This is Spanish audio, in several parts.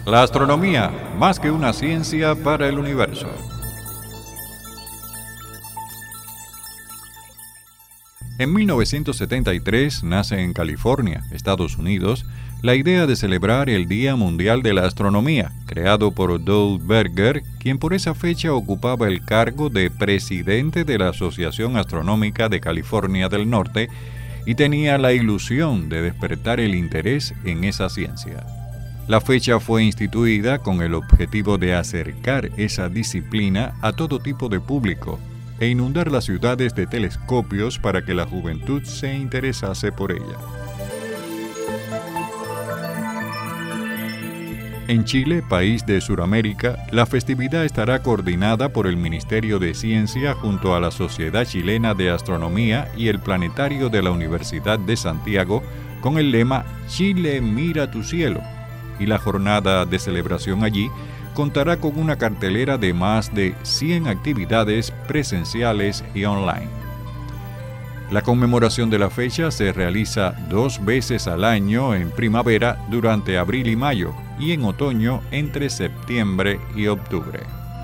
La astronomía, más que una ciencia para el universo. En 1973 nace en California, Estados Unidos, la idea de celebrar el Día Mundial de la Astronomía, creado por Doug Berger, quien por esa fecha ocupaba el cargo de presidente de la Asociación Astronómica de California del Norte y tenía la ilusión de despertar el interés en esa ciencia. La fecha fue instituida con el objetivo de acercar esa disciplina a todo tipo de público e inundar las ciudades de telescopios para que la juventud se interesase por ella. En Chile, país de Sudamérica, la festividad estará coordinada por el Ministerio de Ciencia junto a la Sociedad Chilena de Astronomía y el Planetario de la Universidad de Santiago con el lema Chile mira tu cielo, y la jornada de celebración allí contará con una cartelera de más de 100 actividades presenciales y online. La conmemoración de la fecha se realiza 2 veces al año en primavera durante abril y mayo y en otoño entre septiembre y octubre.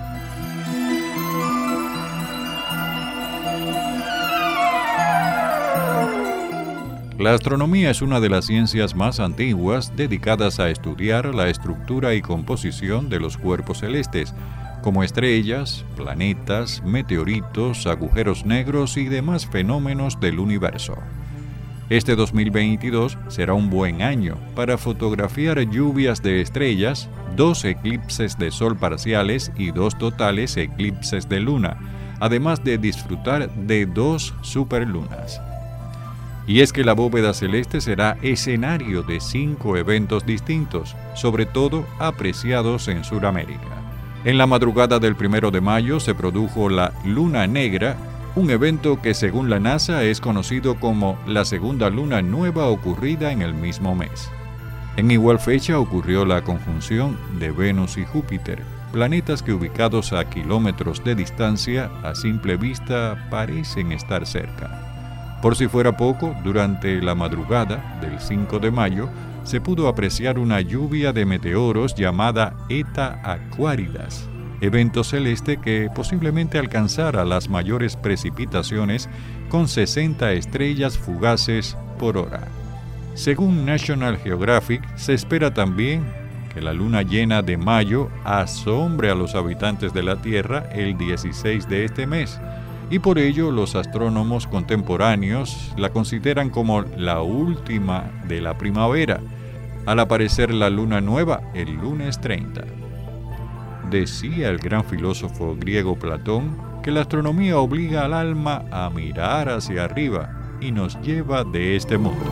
La astronomía es una de las ciencias más antiguas dedicadas a estudiar la estructura y composición de los cuerpos celestes, como estrellas, planetas, meteoritos, agujeros negros y demás fenómenos del universo. Este 2022 será un buen año para fotografiar lluvias de estrellas, 2 eclipses de sol parciales y 2 totales eclipses de luna, además de disfrutar de 2 superlunas. Y es que la bóveda celeste será escenario de 5 eventos distintos, sobre todo apreciados en Sudamérica. En la madrugada del 1 de mayo se produjo la Luna Negra, un evento que según la NASA es conocido como la segunda luna nueva ocurrida en el mismo mes. En igual fecha ocurrió la conjunción de Venus y Júpiter, planetas que ubicados a kilómetros de distancia a simple vista parecen estar cerca. Por si fuera poco, durante la madrugada del 5 de mayo se pudo apreciar una lluvia de meteoros llamada Eta Aquaridas, evento celeste que posiblemente alcanzara las mayores precipitaciones con 60 estrellas fugaces por hora. Según National Geographic, se espera también que la luna llena de mayo asombre a los habitantes de la Tierra el 16 de este mes, y por ello los astrónomos contemporáneos la consideran como la última de la primavera, al aparecer la luna nueva el lunes 30. Decía el gran filósofo griego Platón que la astronomía obliga al alma a mirar hacia arriba y nos lleva de este mundo.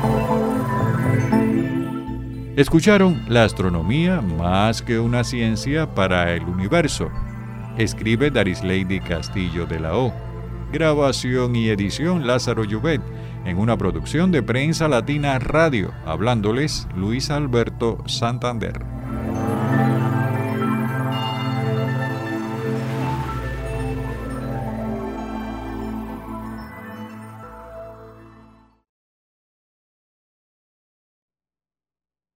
Escucharon La astronomía más que una ciencia para el universo. Escribe Darisleidy Castillo de la O. Grabación y edición Lázaro Llobet. En una producción de Prensa Latina Radio. Hablándoles Luis Alberto Santander.